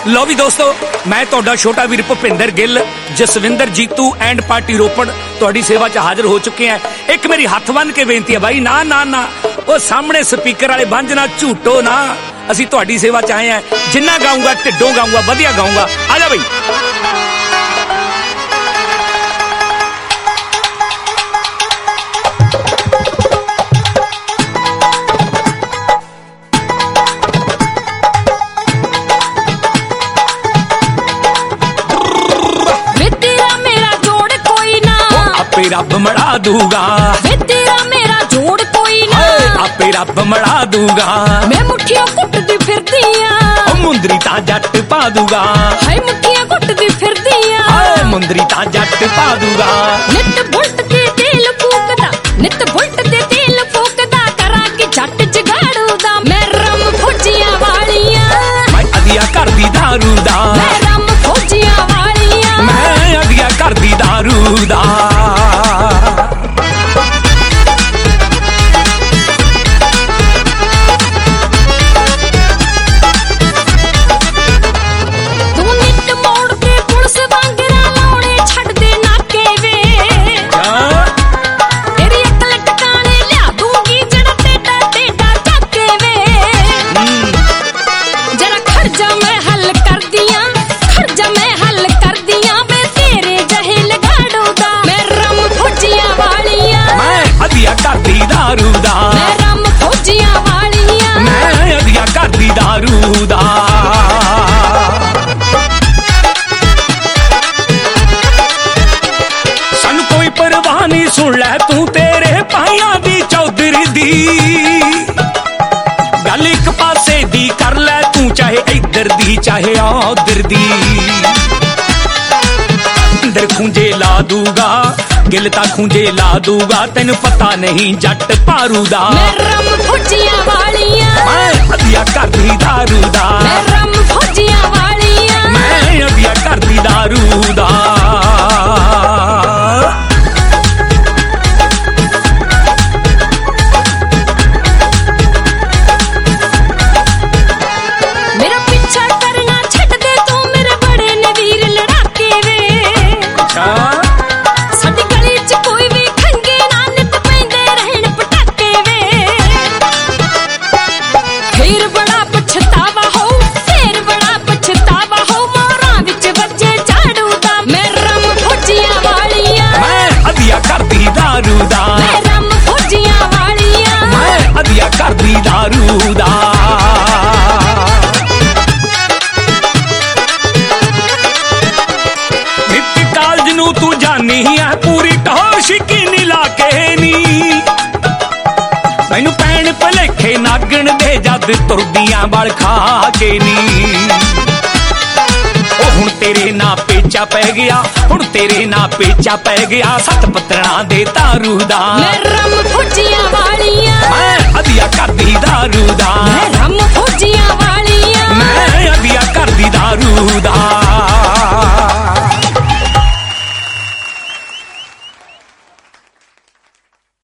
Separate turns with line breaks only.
लो भी दोस्तों, मैं तुहाडा छोटा वीर भुपिंदर गिल जसविंदर जीतू एंड पार्टी रोपड़ तुहाडी सेवा च हाजिर हो चुके हैं। एक मेरी हथ बन के बेनती है भाई, ना ना ना वो सामने स्पीकर वाले बंज ना झूठो ना, असी तुहाडी सेवा च आए हैं। जिन्ना गाऊंगा ढिड्डों गाऊंगा, वधिया गाऊंगा। आ जा भाई। रब मड़ा दूंगा,
तेरा मेरा जोड़ कोई ना,
आपे रब मड़ा दूंगा।
मैं मुठियां कुटदी फिरदियां,
मुंदरी ता जट पा दूंगा।
हाय मुठियां कुटदी फिरदियां,
मुंदरी ता जट पा दूंगा।
नित बुलट ते तेल फूकदा, नित बुलट ते तेल फूकदा, करा के जट जगाड़ू दा। मैं रम फौजियां वालियां,
मैं अदिया कर दी दारू दा।
मैं रम फौजियां वालियां,
मैं अदिया कर दी दारू दा। सुन लै तू तेरे भाइयां दी चौधरी दी गल, एक पासे दी कर लै तू, चाहे इधर दी चाहे उधर दी। अंदर खूंजे ला दूंगा, गिल ता खूंजे ला दूंगा, तेन पता नहीं जट पारू दा।
मैं रम फौजियां वालियां,
मैं अदिया कर दी दारू दा।
मैं रम फौजियां वालियां,
मैं अदिया कर दी दारू दा। पूरी टौर शिकीनी ला के नी मैनू पैण भलेखे नागण दे, जद तुरदियां बल खा के नी। हुण तेरे ना पेचा पै गया, हुण तेरे ना पेचा पै गया, सत पत्रणा दे तारू दा।
मैं रम फौजियां वालियां,
मैं अदिया कर दी दारू दा।
मैं रम फौजियां वालियां,
मैं अदिया कर दी दारू दा।